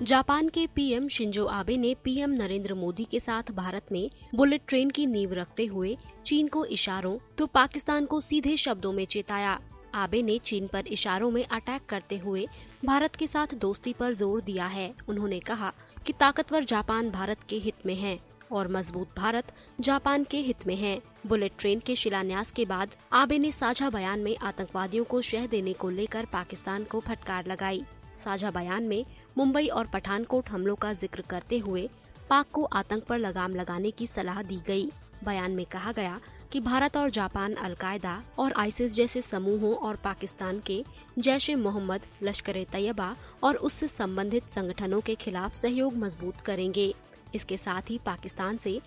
Japan के PM Shinzo Abe ने PM Narendra Modi के साथ भारत में बुलेट ट्रेन की नींव रखते हुए चीन को इशारों तो पाकिस्तान को सीधे शब्दों में चेताया। आबे ने चीन पर इशारों में अटैक करते हुए भारत के साथ दोस्ती पर जोर दिया है। उन्होंने कहा कि ताकतवर जापान भारत के हित में है और मजबूत भारत जापान के हित में है। बुलेट ट्रेन के शिलान्यास के बाद आबे ने साझा बयान में आतंकवादियों को शह देने को लेकर पाकिस्तान को फटकार लगाई। साझा बयान में मुंबई और पठानकोट हमलों का जिक्र करते हुए पाक को आतंक पर लगाम लगाने की सलाह दी गई। बयान में कहा गया कि भारत और जापान अल-कायदा और आईसिस जैसे समूहों और पाकिस्तान के जैश-ए-मोहम्मद, लश्कर-ए-तैयबा और उससे संबंधित संगठनों के खिलाफ सहयोग मजबूत करेंगे। इसके साथ ही पाकिस्तान से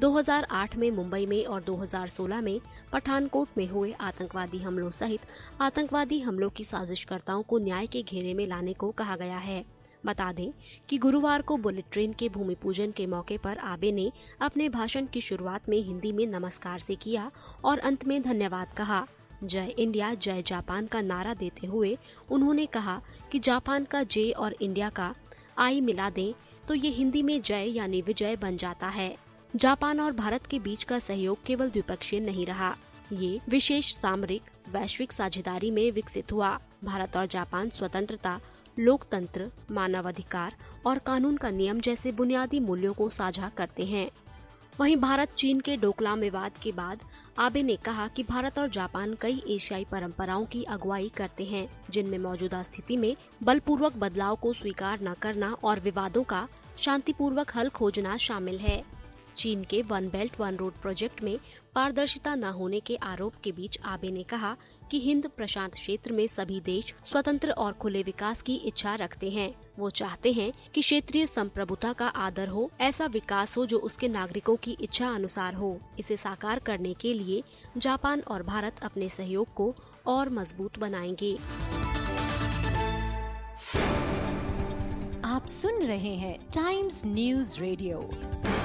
2008 में मुंबई में और 2016 में पठानकोट में हुए आतंकवादी हमलों सहित आतंकवादी हमलों की साजिशकर्ताओं को न्याय के घेरे में लाने को कहा गया है। बता दें कि गुरुवार को बुलेट ट्रेन के भूमि पूजन के मौके पर आबे ने अपने भाषण की शुरुआत में हिंदी में नमस्कार से किया और अंत में धन्यवाद कहा। जय इंडिया जय जापान का नारा देते हुए उन्होंने कहा कि जापान का जे और इंडिया का आई मिला दें तो ये हिंदी में जय यानी विजय बन जाता है। जापान और भारत के बीच का सहयोग केवल द्विपक्षीय नहीं रहा, ये विशेष सामरिक वैश्विक साझेदारी में विकसित हुआ। भारत और जापान स्वतंत्रता, लोकतंत्र, मानवाधिकार और कानून का नियम जैसे बुनियादी मूल्यों को साझा करते हैं। वहीं भारत चीन के डोकलाम विवाद के बाद आबे ने कहा कि भारत और जापान कई एशियाई परंपराओं की अगुवाई करते हैं, जिनमें मौजूदा स्थिति में बलपूर्वक बदलाव को स्वीकार न करना और विवादों का शांतिपूर्वक हल खोजना शामिल है। चीन के one belt one road project में पारदर्शिता न होने के आरोप के बीच आबे ने कहा कि हिंद प्रशांत क्षेत्र में सभी देश स्वतंत्र और खुले विकास की इच्छा रखते हैं। वो चाहते हैं कि क्षेत्रीय संप्रभुता का आदर हो, ऐसा विकास हो जो उसके नागरिकों की इच्छा अनुसार हो। इसे साकार करने के लिए जापान और भारत अपने सहयोग को और मजबूत बनाएंगे। आप सुन रहे हैं टाइम्स न्यूज़ रेडियो।